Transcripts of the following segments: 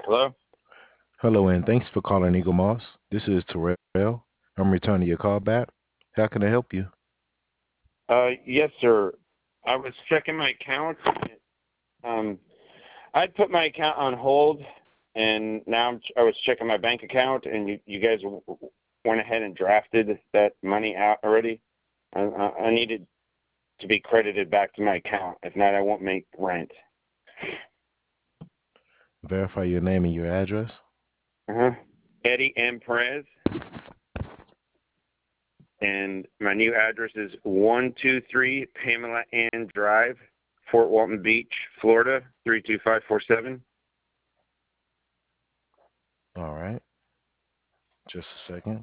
Hello? Hello, and thanks for calling Eagle Moss. This is Terrell. I'm returning your call back. How can I help you? Yes, sir. I was checking my account. Um, I'd put my account on hold, and now I was checking my bank account, and you guys went ahead and drafted that money out already. I needed to be credited back to my account. If not, I won't make rent. Verify your name and your address. Uh-huh. Eddie M. Perez, and my new address is 123 Pamela Ann Drive, Fort Walton Beach, Florida, 32547. All right, just a second.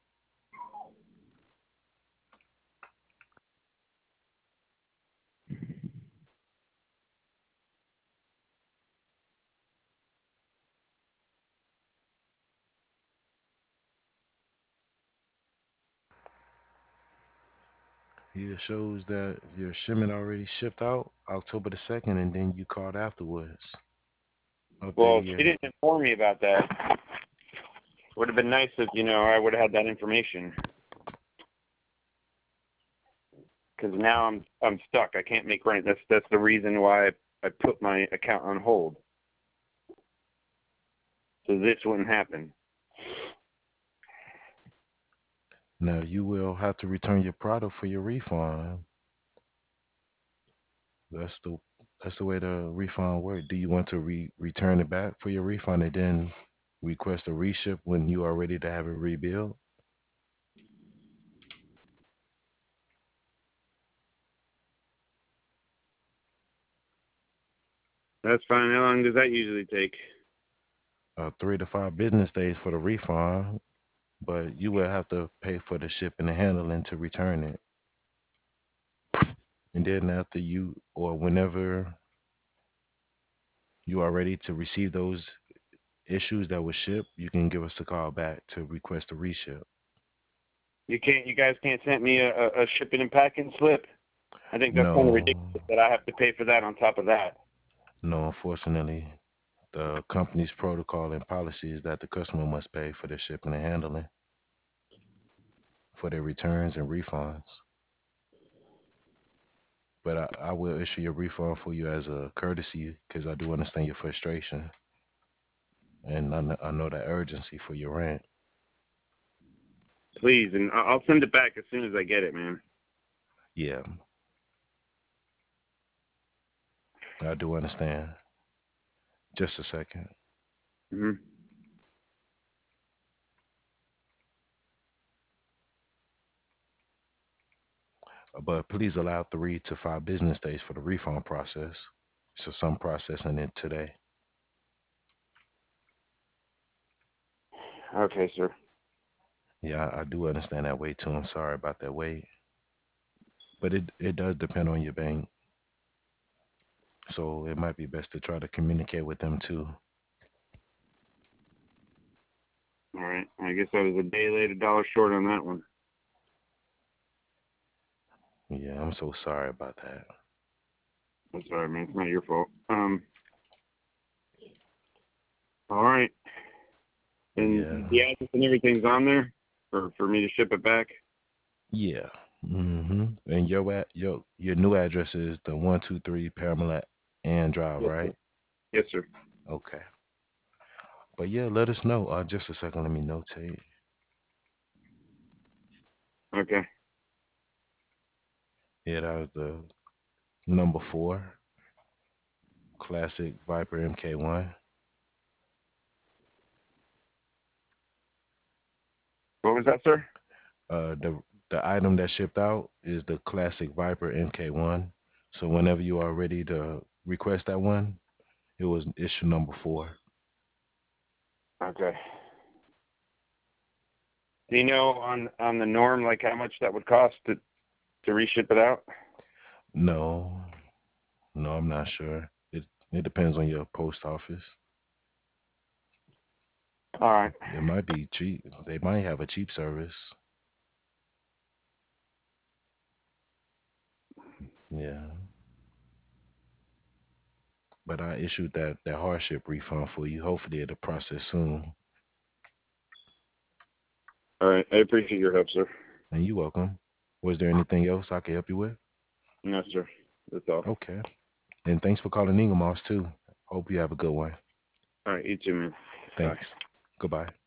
Here shows that your shipment already shipped out October the 2nd, and then you called afterwards. Well, Updated she your. didn't inform me about that. Would have been nice if I would have had that information. Because now I'm stuck. I can't make rent. That's the reason why I put my account on hold. So this wouldn't happen. Now you will have to return your product for your refund. That's the that's the way the refund works. Do you want to return it back for your refund and then request a reship when you are ready to have it rebuilt? That's fine. How long does that usually take? 3 to 5 business days for the refund, but you will have to pay for the shipping and handling to return it. And then after you or whenever you are ready to receive those issues that were shipped, you can give us a call back to request a reship. You guys can't send me a shipping and packing slip. I think that's kind of No, ridiculous that I have to pay for that on top of that. no, unfortunately, the company's protocol and policy is that the customer must pay for their shipping and handling, for their returns and refunds. But I will issue your refund for you as a courtesy because I do understand your frustration and I know the urgency for your rent. Please, and I'll send it back as soon as I get it, man. Yeah, I do understand. Just a second. Hmm. But please allow 3 to 5 business days for the refund process. So some processing it today. Okay, sir. Yeah, I do understand that wait too. I'm sorry about that wait. But it does depend on your bank. So it might be best to try to communicate with them too. All right. I guess I was a day late, a dollar short on that one. Yeah, I'm so sorry about that. That's all right, man. It's not your fault. All right. But And yeah, the address and everything's on there for me to ship it back. yeah. And your new address is the 123 Pamela Ann Drive, Yes, sir. right? Yes, sir. Okay. But yeah, let us know. Just a second, let me notate. Okay. Yeah, that was the number 4 classic Viper MK1. What was that, sir? The item that shipped out is the classic Viper MK1. So whenever you are ready to request that one, it was issue number 4. Okay. Do you know on the norm like how much that would cost to reship it out? No, no, I'm not sure. It depends on your post office. All right. It might be cheap. They might have a cheap service. Yeah. But I issued that hardship refund for you. Hopefully it'll process soon. All right. I appreciate your help, sir. And you're welcome. Was there anything else I could help you with? No, sir. That's all. Okay. And thanks for calling Ingamos too. Hope you have a good one. All right. You too, man. Bye. Thanks. Goodbye.